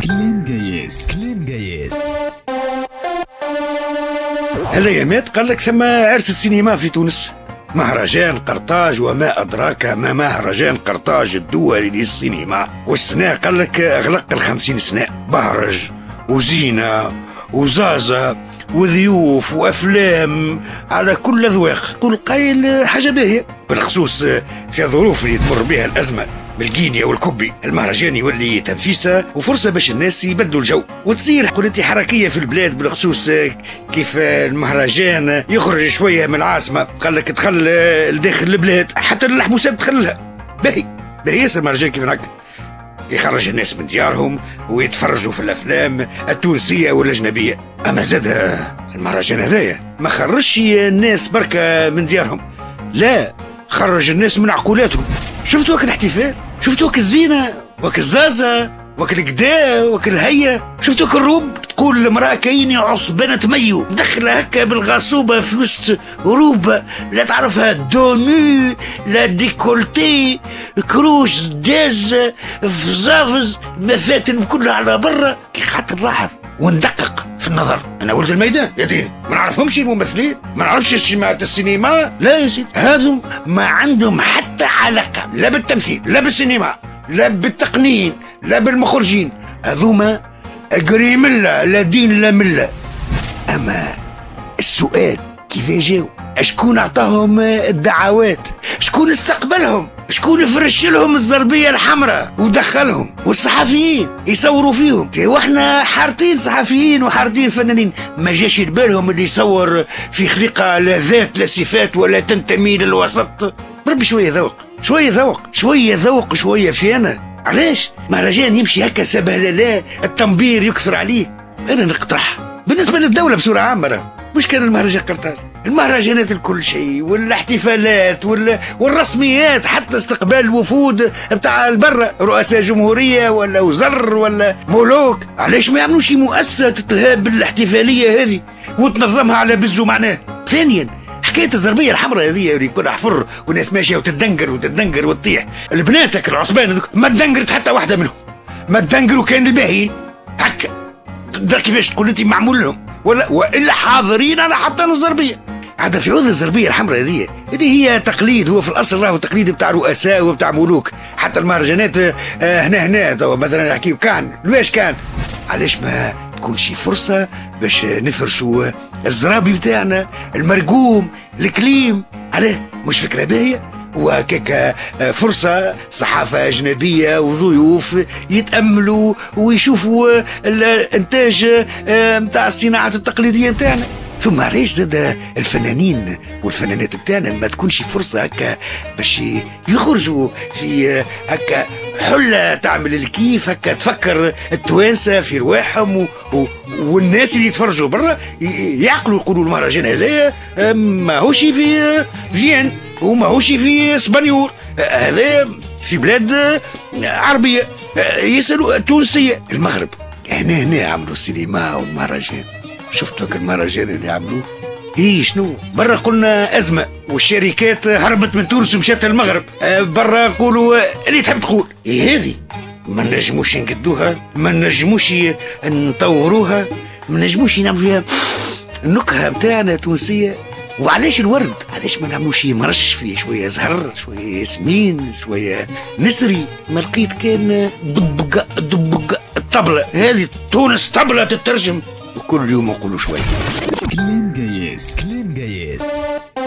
كلام جايز كلام جايز. هالايامات قال لك ثم عرس السينما في تونس، مهرجان قرطاج، وما أدراك ما مهرجان قرطاج الدولي للسينما. والسنة قال لك أغلق 50 سنة، بهرج وزينة وزازة وضيوف وأفلام على كل أذواق. كل قايل حاجة باهية، بالخصوص في الظروف اللي تمر بها الأزمة بالكينيا والكبي. المهرجان يولي تنفيسة وفرصة باش الناس يبدلوا الجو، وتصير قلتي حركية في البلاد بالخصوص كيف المهرجان يخرج شوية من العاصمة. قال لك دخل لداخل البلاد، حتى المحبوسات دخلها. باهي ياسر المهرجان كيف هكا يخرج الناس من ديارهم ويتفرجوا في الافلام التونسيه والاجنبيه. اما زاد المهرجان هذايا ما خرجش الناس بركه من ديارهم، لا، خرج الناس من عقولاتهم. شفتوا وك الاحتفال، شفتوا وك الزينه وك الزازه وك القدا وك الهيا، شفتوا وك الروب. تقول المراه كاين عصبانه ميو دخل هكا بالغاصوبه في وسط روبه لا تعرفها، دونو لا ديكولتي، كروش زداز فزافز مفاتن كلها على برا. كي خاطر لاحظ وندقق في النظر. انا ولد الميدان يا ديني، ما نعرفهمش الممثلين، ما نعرفش جماعه السينما، لا يا سيدي، هذو ما عندهم حتى علاقه لا بالتمثيل لا بالسينما لا بالتقنين لا بالمخرجين. هذوما قريملة لا دين لا ملة. أما السؤال كيف جاو؟ شكون أعطاهم الدعوات؟ شكون استقبلهم؟ شكون فرش لهم الزربية الحمراء ودخلهم؟ والصحفيين يصوروا فيهم. واحنا حارتين صحفيين وحارتين فنانين، ما جاش بالهم اللي يصور في خليقة لا ذات لا صفات ولا تنتمي للوسط. ربي شوية ذوق، شوية ذوق، شوية ذوق، شوية فيانا. علاش مهرجان يمشي هكا سبهلله التنبير يكثر عليه؟ انا نقترح بالنسبه للدوله بصوره عامه، مش كان المهرجان قرطاج، المهرجانات الكل شيء والاحتفالات والرسميات، حتى استقبال الوفود بتاع البرة، رؤساء جمهوريه ولا وزر ولا ملوك. علاش ما يعملوش مؤسسه تتلهاب بالاحتفاليه هذه وتنظمها على بزو معناه؟ ثانيا حكايه الزربيه الحمراء هذه اللي يكون حفر والناس ماشيه وتدنقر وتطيح، البناتك العصبان ما تدنقرت حتى واحده منهم، ما تدنقروا كان الباهيين هكا. تقدر كيفاش تقول انت معمول لهم والا حاضرين على حتى الزربيه. عاد في عوض الزربيه الحمراء هذه اللي هي تقليد، هو في الاصل راهو تقليد بتاع رؤساء وبتاع ملوك. حتى المهرجانات هنا توا مثلا نحكيو كان لواش كان، علاش ما تكونش فرصه باش نفرشوا الزرابي بتاعنا المرقوم الكليم؟ عليه مش فكره باهيه؟ وهكاك فرصة صحافة أجنبية وضيوف يتأملوا ويشوفوا الإنتاج متاع الصناعة التقليدية متاعنا. ثم علاش زاد الفنانين والفنانات بتاعنا ما تكونش فرصة هكا باش يخرجوا في هكا حلة تعمل الكيف، هكا تفكر التوانسة في رواحهم والناس اللي يتفرجوا برا يعقلوا يقولوا المهرجان هذا ماهوش في فيين وماهوش في اسبانيول، هذا في بلاد عربية يسألوا تونسية. المغرب هنا عملوا السينما والمهرجان. شفتوا المهرجان اللي عملوه شنو؟ برا قلنا أزمة والشركات هربت من تونس ومشات المغرب، برا يقولوا اللي تحب تقول هذه ما نجموش نقدوها، ما نجموش نطوروها، ما نجموش نعملوا فيها النكهة متاعنا تونسية. وعلاش الورد؟ علاش ما نعملوش مرش فيه شوية زهر، شوية ياسمين، شوية نسري؟ ما لقيت كان دبق الطبلة هذه. تونس طبلة تترجم، وكل يوم نقولوا شوية. كلام جايز كلام جايز.